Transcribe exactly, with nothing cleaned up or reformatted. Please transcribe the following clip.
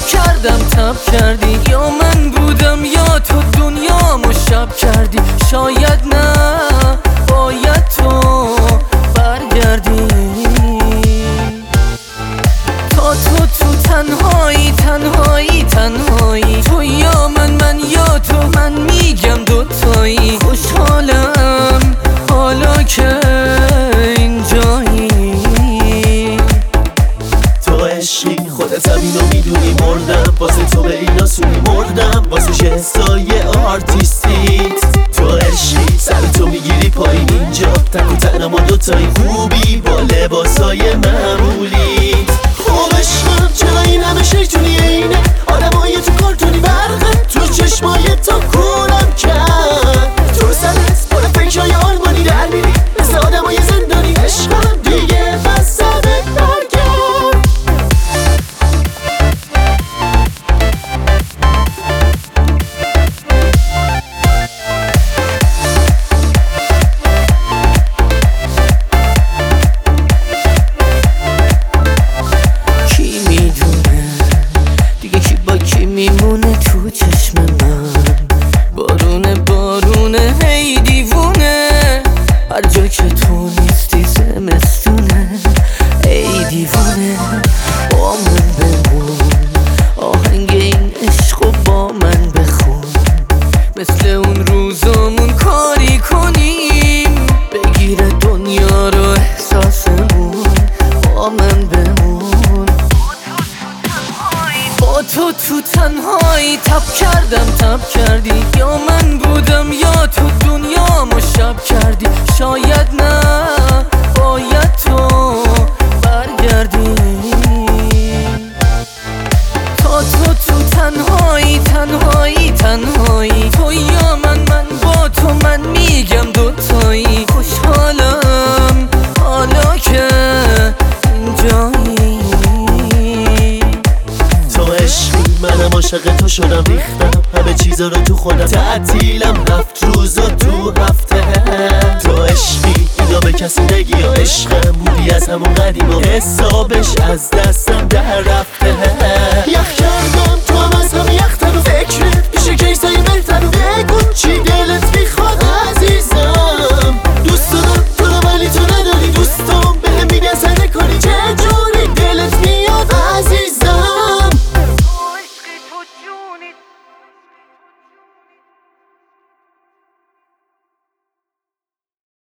تب کردم تب کردی، یا من بودم یا تو دنیامو شب کردی. شاید نه باید تو برگردی، تا تو تو تنهایی تنهایی تنهایی، تو یا من من یا تو، من میگم دوتایی. خوشحالم حالا که اینجایی، تو عشقی خودت هم اینو میدونی. مردم واسه تو به این آسونی، مردم واسه شهستای آرتیستیت. تو عشقی سر تو میگیری پایین اینجا، تک و تنها ما دوتایی، خوبی با لباسای معمولیت. خب عشقم چرا این همه شیطونی اینه، آدمای تو کارتونی برقم تو چشمای تا کولم کرد. تو سرت پر فکرای آلمانی در میری مثل آدمای زندانی. عشقم دیگه بس سرت برگرد. کی میدونه دیگه کی با کی میمونه تو چشم من. بارونه بارونه هی دیوونه، هر جا که تو نیستی زمستونه. ای دیوونه با من بمون، آهنگ این عشقو با من بخون. مثل اون روزامون کاری کنیم، بگیره دنیا رو احساسمون. با من بمون، با تو تو تنهایی تب کردم تب کردی، یا من بودم یا تو دنیامو شب کردی. شاید نه باید تو برگردی، تا تو تو تنهایی تنهایی تنهایی، تو یا من من با تو، من میگم دوتایی. خوشحالم حالا که اینجایی، تو عشقی منم عاشق تو شدم، ریختم همه چیزا رو تو خودم. تعطیلم هفت روز و تو هفته. تو عشقی اینا به کسی نگی، یا عشقم بودی از همون قدیم و حسابش از دستم در رفته. یخ کردم